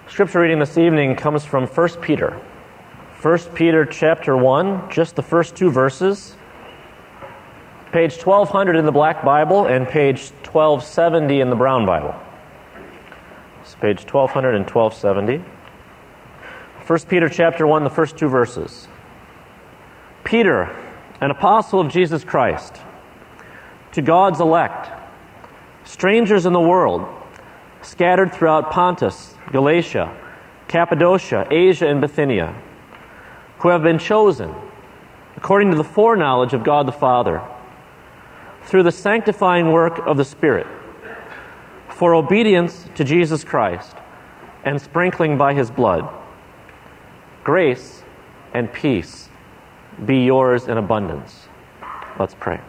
Scripture reading this evening comes from 1 Peter. 1 Peter chapter 1, just the first two verses. Page 1200 in the Black Bible and page 1270 in the Brown Bible. It's page 1200 and 1270. 1 Peter chapter 1, the first two verses. Peter, an apostle of Jesus Christ, to God's elect, strangers in the world, scattered throughout Pontus, Galatia, Cappadocia, Asia, and Bithynia, who have been chosen, according to the foreknowledge of God the Father, through the sanctifying work of the Spirit, for obedience to Jesus Christ, and sprinkling by His blood. Grace and peace be yours in abundance. Let's pray.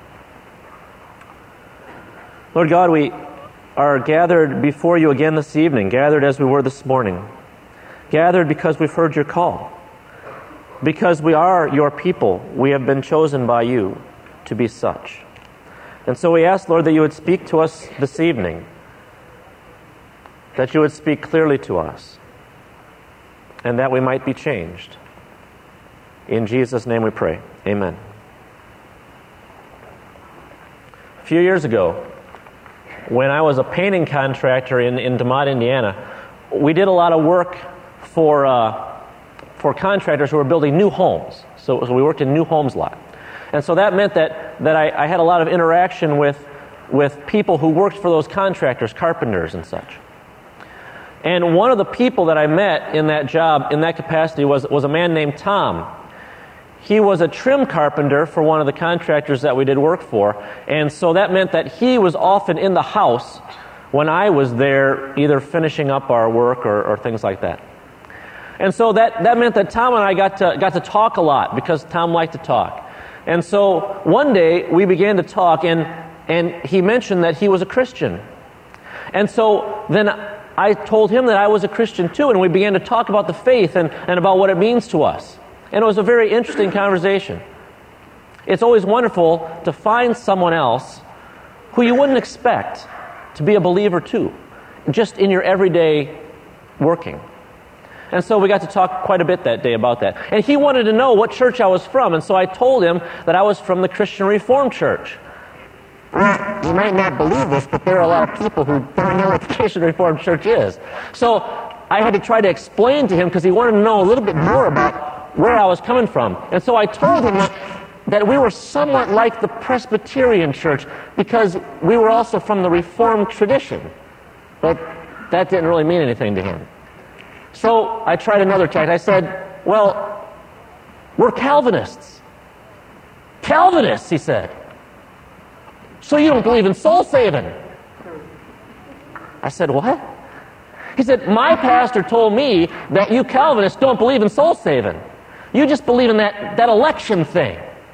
Lord God, we are gathered before you again this evening, gathered as we were this morning, gathered because we've heard your call, because we are your people. We have been chosen by you to be such. And so we ask, Lord, that you would speak to us this evening, that you would speak clearly to us, and that we might be changed. In Jesus' name we pray. Amen. A few years ago, when I was a painting contractor in DeMotte, Indiana, we did a lot of work for contractors who were building new homes. So we worked in new homes a lot. And so that meant that I had a lot of interaction with people who worked for those contractors, carpenters and such. And one of the people that I met in that job, in that capacity, was a man named Tom. He was a trim carpenter for one of the contractors that we did work for, and so that meant that he was often in the house when I was there either finishing up our work or things like that. And so that meant that Tom and I got to talk a lot because Tom liked to talk. And so one day we began to talk, and he mentioned that he was a Christian. And so then I told him that I was a Christian too, and we began to talk about the faith and about what it means to us. And it was a very interesting conversation. It's always wonderful to find someone else who you wouldn't expect to be a believer too, just in your everyday working. And so we got to talk quite a bit that day about that. And he wanted to know what church I was from, and so I told him that I was from the Christian Reformed Church. Well, you might not believe this, but there are a lot of people who don't know what the Christian Reformed Church is. So I had to try to explain to him because he wanted to know a little bit more about where I was coming from. And so I told him that we were somewhat like the Presbyterian Church because we were also from the Reformed tradition. But that didn't really mean anything to him. So I tried another tack. I said, well, we're Calvinists. Calvinists, he said. So you don't believe in soul saving? I said, what? He said, my pastor told me that you Calvinists don't believe in soul saving. You just believe in that election thing.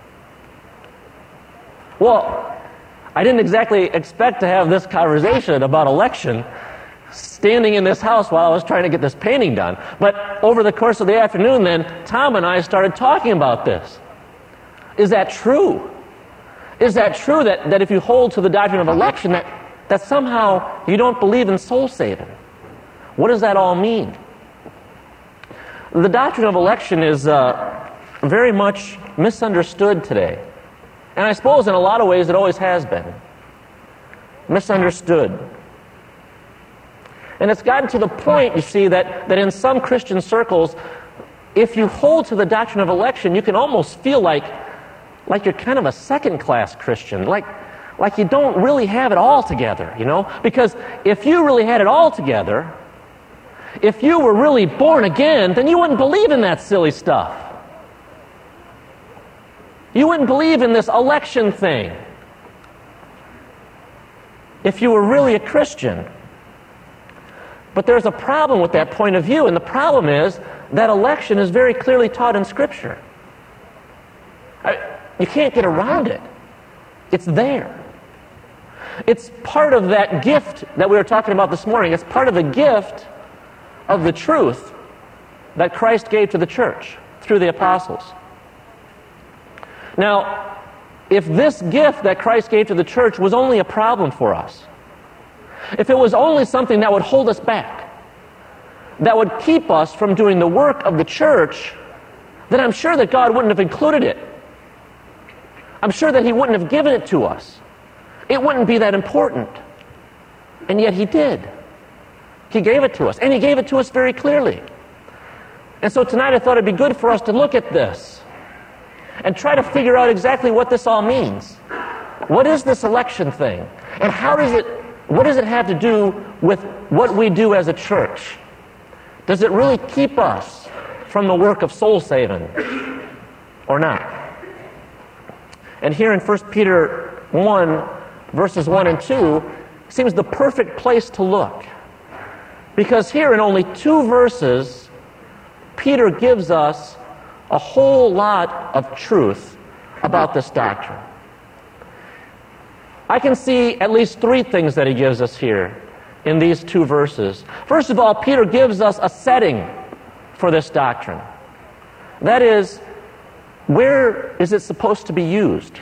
Well, I didn't exactly expect to have this conversation about election standing in this house while I was trying to get this painting done. But over the course of the afternoon then, Tom and I started talking about this. Is that true? Is that true that if you hold to the doctrine of election that somehow you don't believe in soul saving? What does that all mean? The doctrine of election is very much misunderstood today. And I suppose in a lot of ways it always has been. Misunderstood. And it's gotten to the point, you see, that in some Christian circles, if you hold to the doctrine of election, you can almost feel like you're kind of a second-class Christian, like you don't really have it all together, you know? Because if you really had it all together, if you were really born again, then you wouldn't believe in that silly stuff. You wouldn't believe in this election thing if you were really a Christian. But there's a problem with that point of view, and the problem is that election is very clearly taught in Scripture. You can't get around it. It's there. It's part of that gift that we were talking about this morning. It's part of the gift of the truth that Christ gave to the church through the apostles. Now, if this gift that Christ gave to the church was only a problem for us, if it was only something that would hold us back, that would keep us from doing the work of the church, then I'm sure that God wouldn't have included it. I'm sure that He wouldn't have given it to us. It wouldn't be that important. And yet He did. He gave it to us, and He gave it to us very clearly. And so tonight I thought it'd be good for us to look at this and try to figure out exactly what this all means. What is this election thing? And what does it have to do with what we do as a church? Does it really keep us from the work of soul saving or not? And here in 1 Peter 1, verses 1 and 2, seems the perfect place to look. Because here in only 2 verses, Peter gives us a whole lot of truth about this doctrine. I can see at least 3 things that he gives us here in these 2 verses. First of all, Peter gives us a setting for this doctrine. That is, where is it supposed to be used?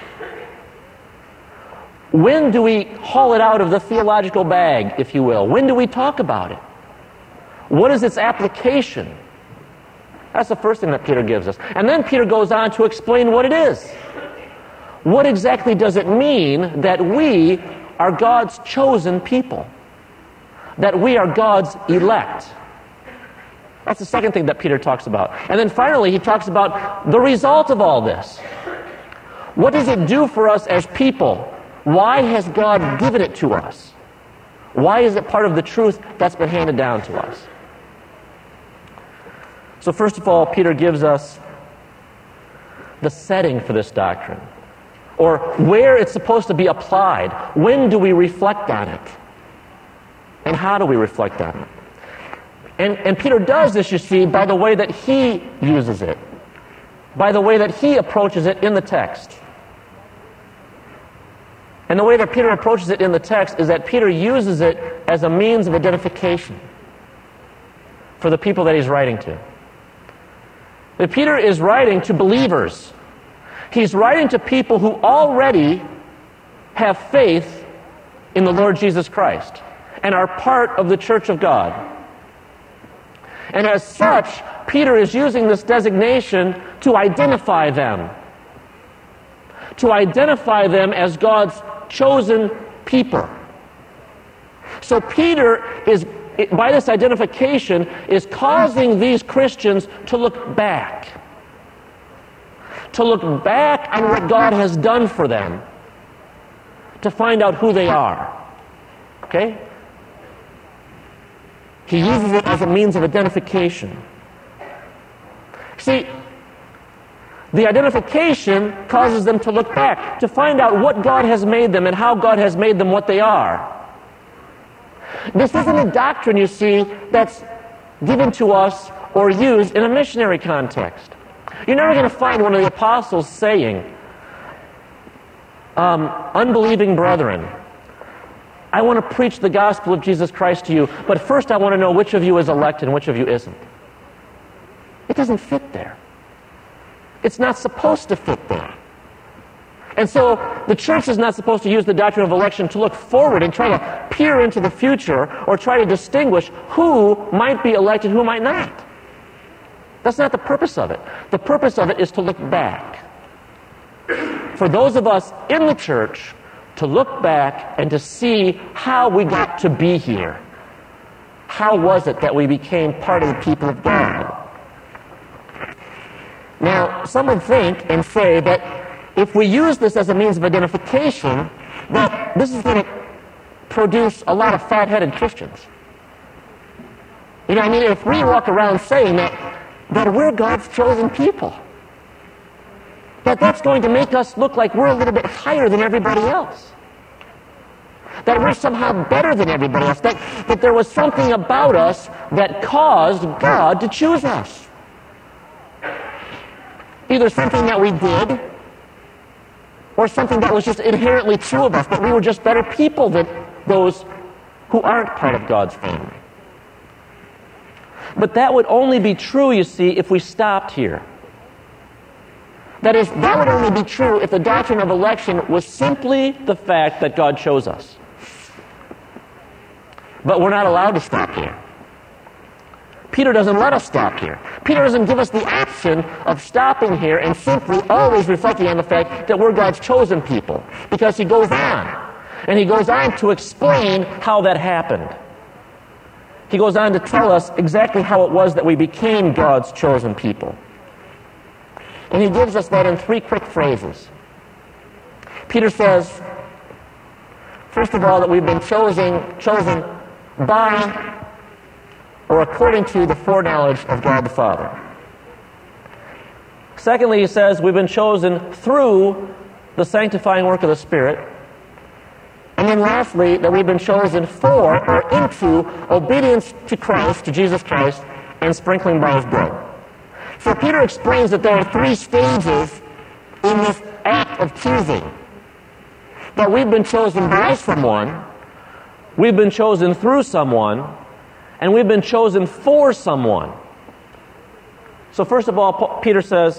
When do we haul it out of the theological bag, if you will? When do we talk about it? What is its application? That's the first thing that Peter gives us. And then Peter goes on to explain what it is. What exactly does it mean that we are God's chosen people? That we are God's elect? That's the second thing that Peter talks about. And then finally, he talks about the result of all this. What does it do for us as people? Why has God given it to us? Why is it part of the truth that's been handed down to us? So first of all, Peter gives us the setting for this doctrine, or where it's supposed to be applied. When do we reflect on it? And how do we reflect on it? And Peter does this, you see, by the way that he uses it, by the way that he approaches it in the text. And the way that Peter approaches it in the text is that Peter uses it as a means of identification for the people that he's writing to. That Peter is writing to believers. He's writing to people who already have faith in the Lord Jesus Christ and are part of the church of God. And as such, Peter is using this designation to identify them. To identify them as God's chosen people. So Peter is, by this identification, is causing these Christians to look back. To look back on what God has done for them. To find out who they are. Okay? He uses it as a means of identification. See, the identification causes them to look back, to find out what God has made them and how God has made them what they are. This isn't a doctrine, you see, that's given to us or used in a missionary context. You're never going to find one of the apostles saying, unbelieving brethren, I want to preach the gospel of Jesus Christ to you, but first I want to know which of you is elect and which of you isn't. It doesn't fit there. It's not supposed to fit there. And so the church is not supposed to use the doctrine of election to look forward and try to peer into the future or try to distinguish who might be elected, who might not. That's not the purpose of it. The purpose of it is to look back. For those of us in the church, to look back and to see how we got to be here. How was it that we became part of the people of God? Now, some would think and say that if we use this as a means of identification, that this is going to produce a lot of fat-headed Christians. You know, I mean, if we walk around saying that we're God's chosen people, that's going to make us look like we're a little bit higher than everybody else. That we're somehow better than everybody else. That there was something about us that caused God to choose us. Either something that we did, or something that was just inherently true of us, that we were just better people than those who aren't part of God's family. But that would only be true, you see, if we stopped here. That is, that would only be true if the doctrine of election was simply the fact that God chose us. But we're not allowed to stop here. Peter doesn't let us stop here. Peter doesn't give us the option of stopping here and simply always reflecting on the fact that we're God's chosen people, because he goes on. And he goes on to explain how that happened. He goes on to tell us exactly how it was that we became God's chosen people. And he gives us that in 3 quick phrases. Peter says, first of all, that we've been chosen by or according to the foreknowledge of God the Father. Secondly, he says we've been chosen through the sanctifying work of the Spirit. And then lastly, that we've been chosen for or into obedience to Christ, to Jesus Christ, and sprinkling by his blood. So Peter explains that there are 3 stages in this act of choosing. That we've been chosen by someone, we've been chosen through someone, and we've been chosen for someone. So first of all, Peter says,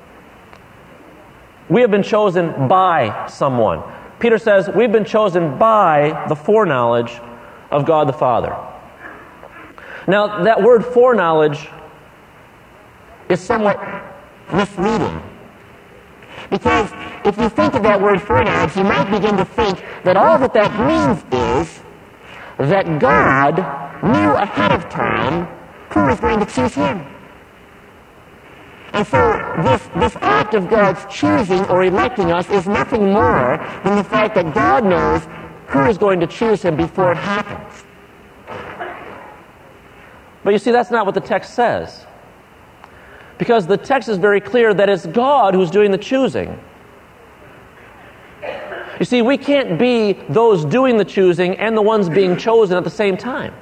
we have been chosen by someone. Peter says, we've been chosen by the foreknowledge of God the Father. Now, that word foreknowledge is somewhat misleading. Because if you think of that word foreknowledge, you might begin to think that all that means is that God knew ahead of time who was going to choose him. And so this act of God's choosing or electing us is nothing more than the fact that God knows who is going to choose him before it happens. But you see, that's not what the text says. Because the text is very clear that it's God who's doing the choosing. You see, we can't be those doing the choosing and the ones being chosen at the same time.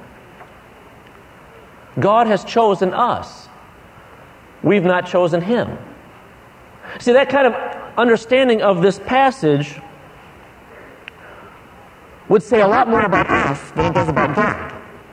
God has chosen us. We've not chosen him. See, that kind of understanding of this passage would say a lot more about us than it does about God.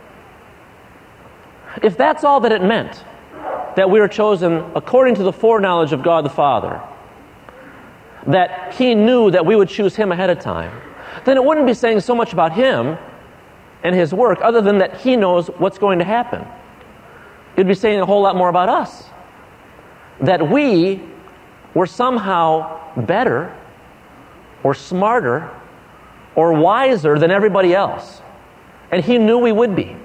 If that's all that it meant, that we were chosen according to the foreknowledge of God the Father, that he knew that we would choose him ahead of time, then it wouldn't be saying so much about him and his work other than that he knows what's going to happen. It'd be saying a whole lot more about us. That we were somehow better or smarter or wiser than everybody else. And he knew we would be.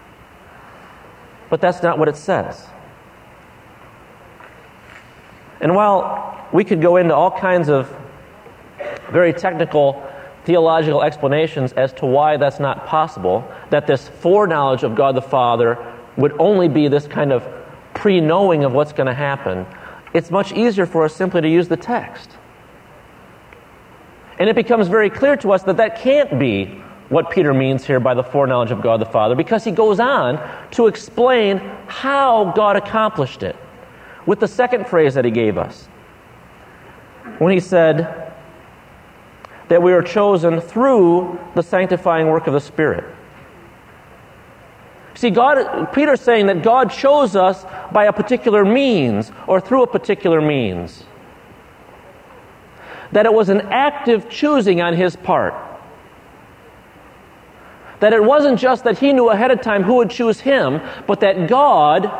But that's not what it says. And while we could go into all kinds of very technical theological explanations as to why that's not possible, that this foreknowledge of God the Father would only be this kind of pre-knowing of what's going to happen, it's much easier for us simply to use the text. And it becomes very clear to us that that can't be what Peter means here by the foreknowledge of God the Father, because he goes on to explain how God accomplished it with the second phrase that he gave us, when he said that we are chosen through the sanctifying work of the Spirit. See, Peter's saying that God chose us by a particular means or through a particular means. That it was an active choosing on his part. That it wasn't just that he knew ahead of time who would choose him, but that God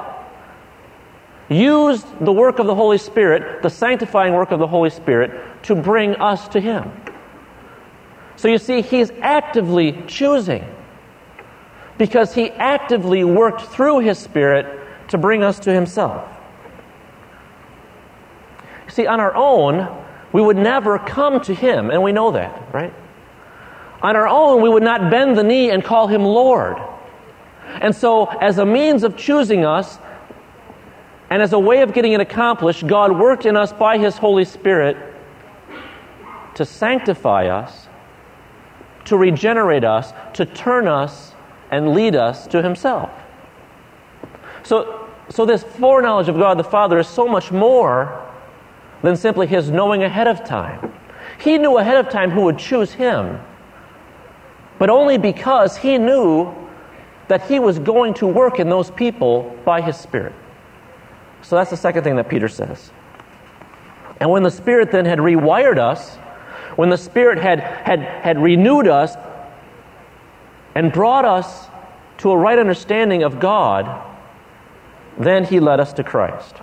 used the work of the Holy Spirit, the sanctifying work of the Holy Spirit, to bring us to him. So you see, he's actively choosing, because he actively worked through his Spirit to bring us to himself. See, on our own, we would never come to him, and we know that, right? On our own, we would not bend the knee and call him Lord. And so, as a means of choosing us, and as a way of getting it accomplished, God worked in us by his Holy Spirit to sanctify us, to regenerate us, to turn us and lead us to himself. So this foreknowledge of God the Father is so much more than simply his knowing ahead of time. He knew ahead of time who would choose him, but only because he knew that he was going to work in those people by his Spirit. So that's the second thing that Peter says. And when the Spirit then had rewired us, when the Spirit had renewed us and brought us to a right understanding of God, then he led us to Christ.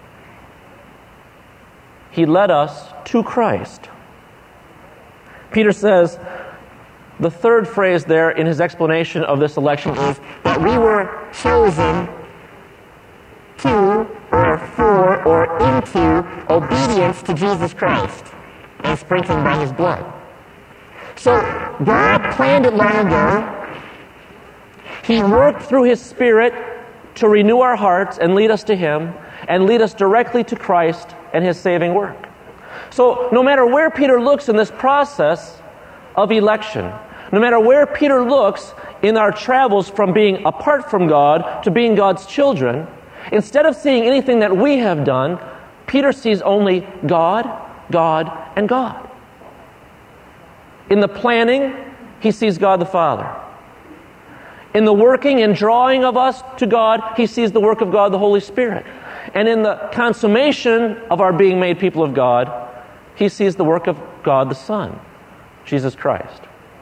He led us to Christ. Peter says, the third phrase there in his explanation of this election is that we were chosen to, or for, or into obedience to Jesus Christ and sprinkled by his blood. So God planned it long ago. He worked through his Spirit to renew our hearts and lead us to him and lead us directly to Christ and his saving work. So no matter where Peter looks in this process of election, no matter where Peter looks in our travels from being apart from God to being God's children, instead of seeing anything that we have done, Peter sees only God, God, and God. In the planning, he sees God the Father. In the working and drawing of us to God, he sees the work of God the Holy Spirit. And in the consummation of our being made people of God, he sees the work of God the Son, Jesus Christ.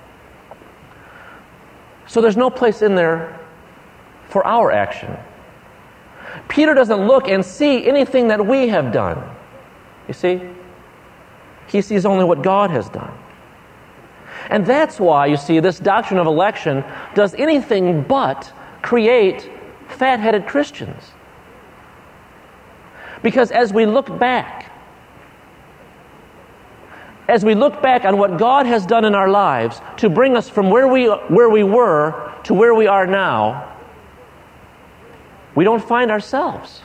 So there's no place in there for our action. Peter doesn't look and see anything that we have done. You see? He sees only what God has done. And that's why, you see, this doctrine of election does anything but create fat-headed Christians. Because as we look back on what God has done in our lives to bring us from where we were to where we are now, we don't find ourselves.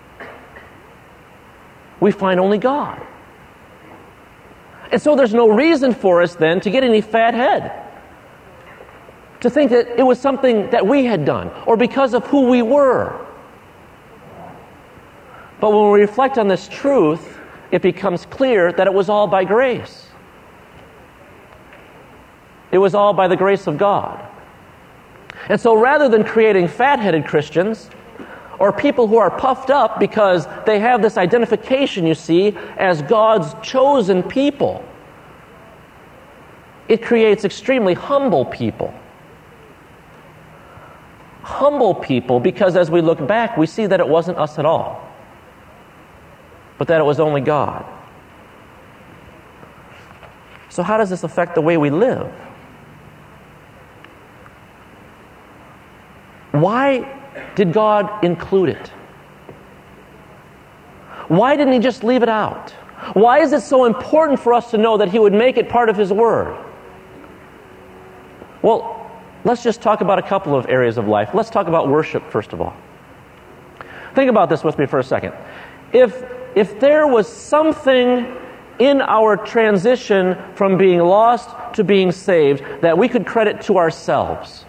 We find only God. And so there's no reason for us then to get any fat head, to think that it was something that we had done or because of who we were. But when we reflect on this truth, it becomes clear that it was all by grace. It was all by the grace of God. And so rather than creating fat-headed Christians or people who are puffed up because they have this identification, you see, as God's chosen people, it creates extremely humble people. Humble people because as we look back, we see that it wasn't us at all, but that it was only God. So how does this affect the way we live? Why did God include it? Why didn't he just leave it out? Why is it so important for us to know that he would make it part of his word? Well, let's just talk about a couple of areas of life. Let's talk about worship, first of all. Think about this with me for a second. If there was something in our transition from being lost to being saved that we could credit to ourselves,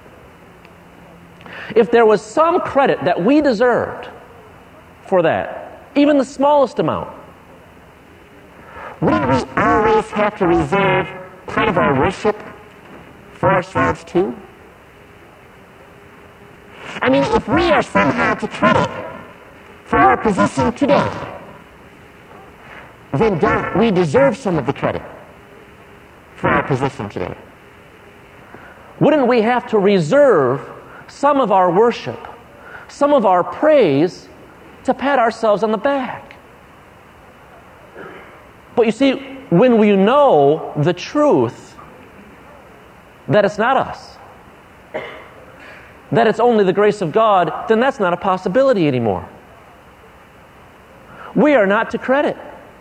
if there was some credit that we deserved for that, even the smallest amount, wouldn't we always have to reserve part of our worship for ourselves too? I mean, if we are somehow to credit for our position today, then don't we deserve some of the credit for our position today? Wouldn't we have to reserve some of our worship, some of our praise, to pat ourselves on the back? But you see, when we know the truth that it's not us, that it's only the grace of God, then that's not a possibility anymore. We are not to credit.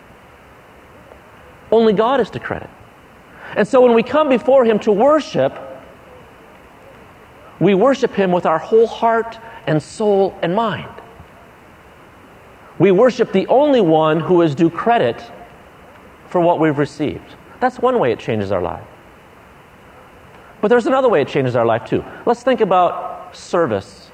Only God is to credit. And so when we come before him to worship, we worship him with our whole heart and soul and mind. We worship the only one who is due credit for what we've received. That's one way it changes our life. But there's another way it changes our life too. Let's think about service.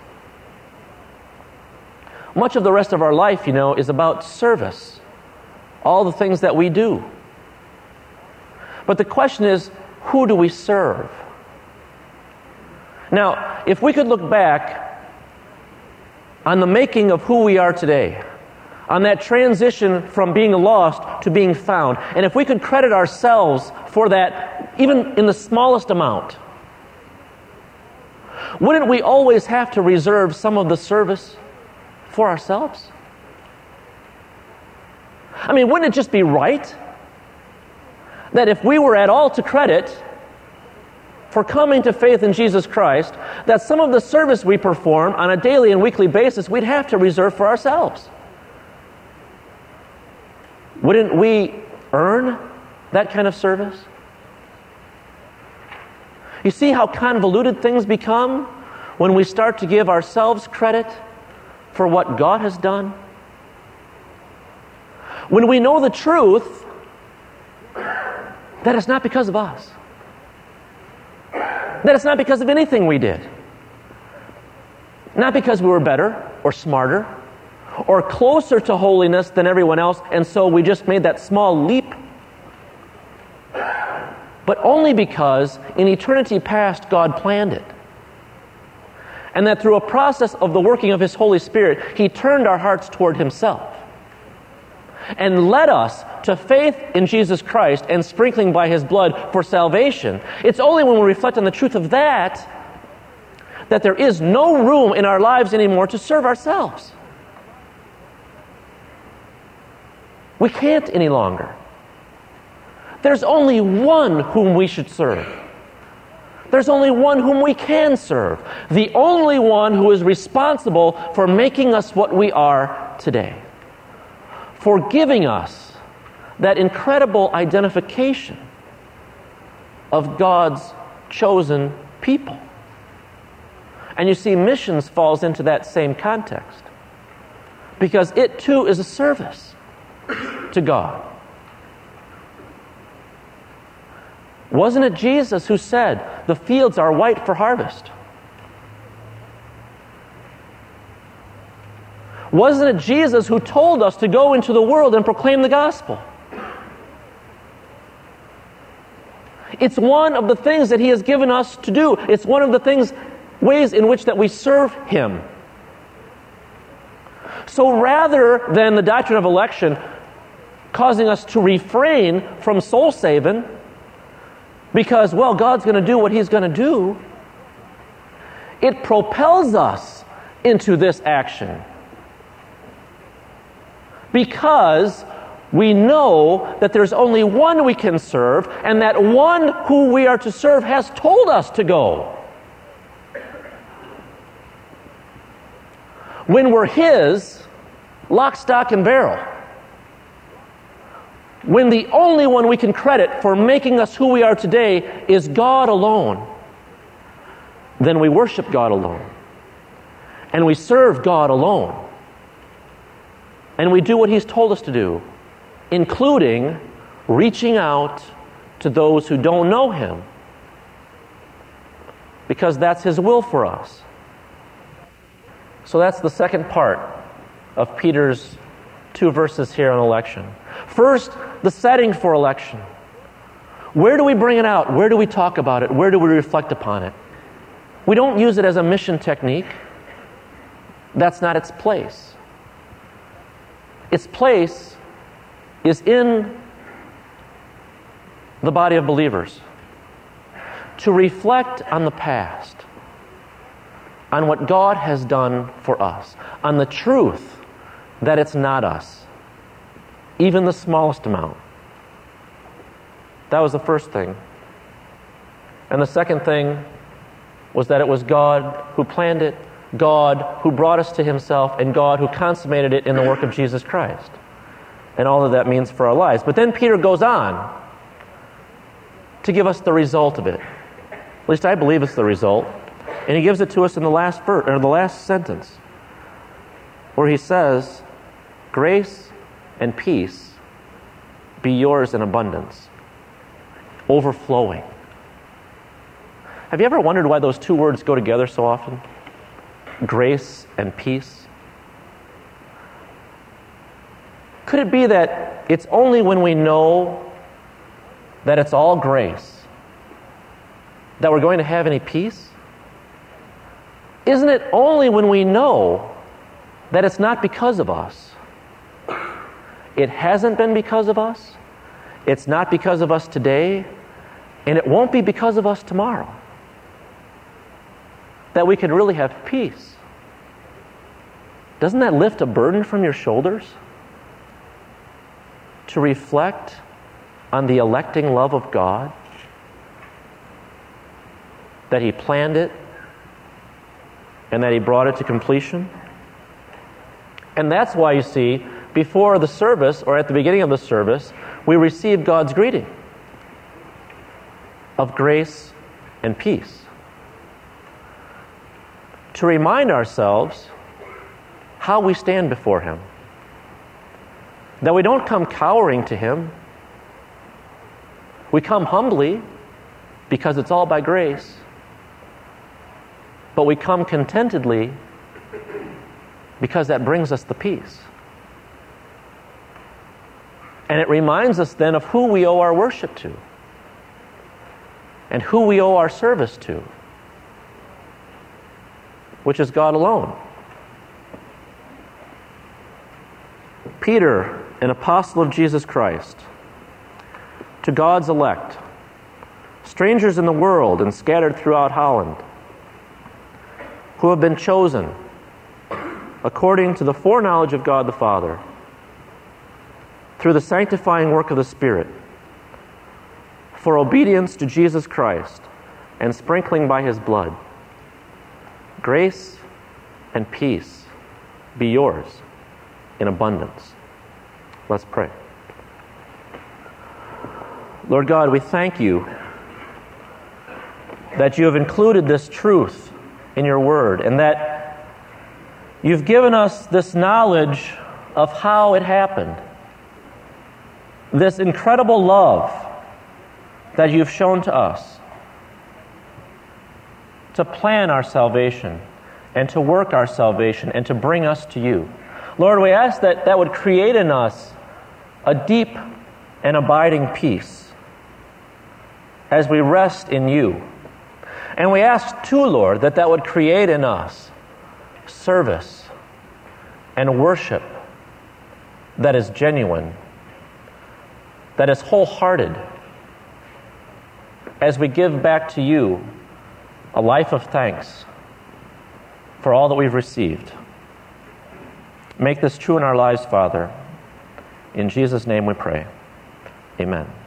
Much of the rest of our life, you know, is about service. All the things that we do. But the question is, who do we serve? Now, if we could look back on the making of who we are today, on that transition from being lost to being found, and if we could credit ourselves for that, even in the smallest amount, wouldn't we always have to reserve some of the service for ourselves? I mean, wouldn't it just be right that if we were at all to credit for coming to faith in Jesus Christ, that some of the service we perform on a daily and weekly basis, we'd have to reserve for ourselves? Wouldn't we earn that kind of service? You see how convoluted things become when we start to give ourselves credit for what God has done? When we know the truth that it's not because of us, that it's not because of anything we did, not because we were better or smarter or closer to holiness than everyone else, and so we just made that small leap, but only because in eternity past God planned it. And that through a process of the working of His Holy Spirit, He turned our hearts toward Himself and led us to faith in Jesus Christ and sprinkling by His blood for salvation. It's only when we reflect on the truth of that there is no room in our lives anymore to serve ourselves. We can't any longer. There's only one whom we should serve. There's only one whom we can serve. The only one who is responsible for making us what we are today. For giving us that incredible identification of God's chosen people. And you see, missions falls into that same context, because it too is a service to God. Wasn't it Jesus who said, "The fields are white for harvest"? Wasn't it Jesus who told us to go into the world and proclaim the gospel? It's one of the things that He has given us to do. It's one of the ways in which that we serve Him. So rather than the doctrine of election causing us to refrain from soul saving, because, well, God's going to do what He's going to do, it propels us into this action. Because we know that there's only one we can serve, and that one who we are to serve has told us to go. When we're His, lock, stock, and barrel, when the only one we can credit for making us who we are today is God alone, then we worship God alone. And we serve God alone. And we do what He's told us to do, including reaching out to those who don't know Him, because that's His will for us. So that's the second part of Peter's 2 verses here on election. First, the setting for election. Where do we bring it out? Where do we talk about it? Where do we reflect upon it? We don't use it as a mission technique. That's not its place. Its place is in the body of believers to reflect on the past, on what God has done for us, on the truth that it's not us, even the smallest amount. That was the first thing. And the second thing was that it was God who planned it, God who brought us to Himself, and God who consummated it in the work of Jesus Christ. And all that means for our lives. But then Peter goes on to give us the result of it. At least I believe it's the result. And he gives it to us in the last verse, or the last sentence, where he says, "Grace and peace be yours in abundance, overflowing." Have you ever wondered why those two words go together so often? Grace and peace. Could it be that it's only when we know that it's all grace that we're going to have any peace? Isn't it only when we know that it's not because of us? It hasn't been because of us. It's not because of us today. And it won't be because of us tomorrow, that we can really have peace. doesn't that lift a burden from your shoulders? To reflect on the electing love of God, that He planned it and that He brought it to completion. And that's why, you see, before the service, or at the beginning of the service, we receive God's greeting of grace and peace. To remind ourselves how we stand before Him. That we don't come cowering to Him. We come humbly because it's all by grace. But we come contentedly because that brings us the peace. And it reminds us then of who we owe our worship to and who we owe our service to, which is God alone. Peter, an apostle of Jesus Christ, to God's elect, strangers in the world and scattered throughout Holland, who have been chosen according to the foreknowledge of God the Father, through the sanctifying work of the Spirit, for obedience to Jesus Christ and sprinkling by His blood. Grace and peace be yours in abundance. Let's pray. Lord God, we thank You that You have included this truth in Your Word, and that You've given us this knowledge of how it happened. This incredible love that You've shown to us to plan our salvation and to work our salvation and to bring us to You. Lord, we ask that that would create in us a deep and abiding peace as we rest in You. And we ask too, Lord, that that would create in us service and worship that is genuine, that is wholehearted, as we give back to You a life of thanks for all that we've received. Make this true in our lives, Father. In Jesus' name we pray. Amen.